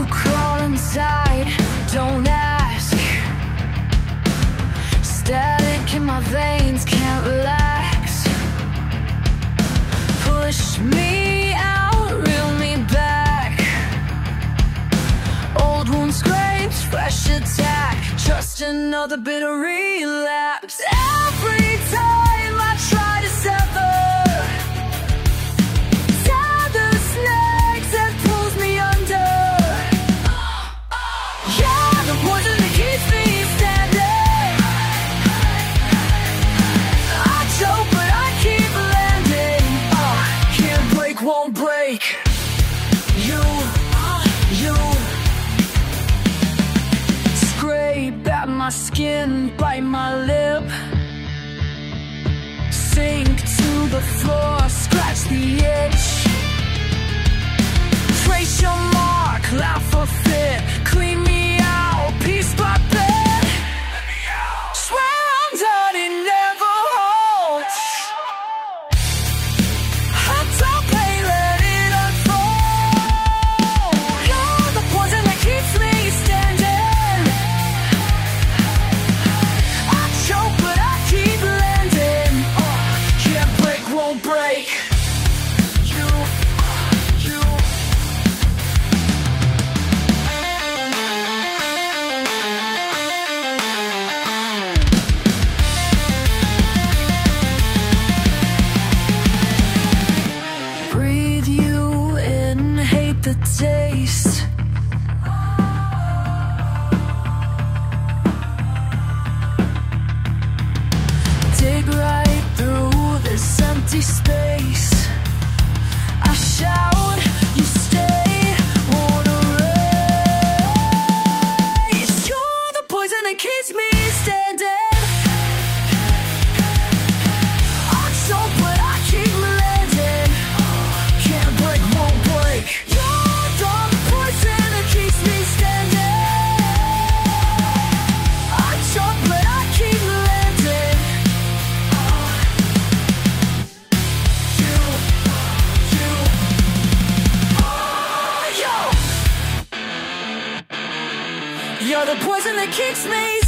crawl inside, don't ask. Static in my veins, can't relax. Push me out, reel me back. Old wound scrapes, fresh attack. Just another bit of relapse. Every time I try to sever, tether snags and pulls me under. Yeah, the poison that keeps me standing. I choke but I keep landing. Can't break, won't break. You scrape at my skin, bite my lip. Sink to the floor, scratch the itch. Trace your mark, laugh or fit. Clean me out, piece by bit. Swear I'm done, it never holds. Hot top pain, let it unfold. You're the poison that keeps me standing. I choke but I keep landing. Can't break, won't break. Breathe you in, hate the taste. Dig right through this empty space. I shout, you stay, won't erase. You're the poison that keeps me standing. I choke but I keep landing. Can't break, won't break. You're the poison that keeps me standing. I choke but I keep landing. You're the poison that keeps me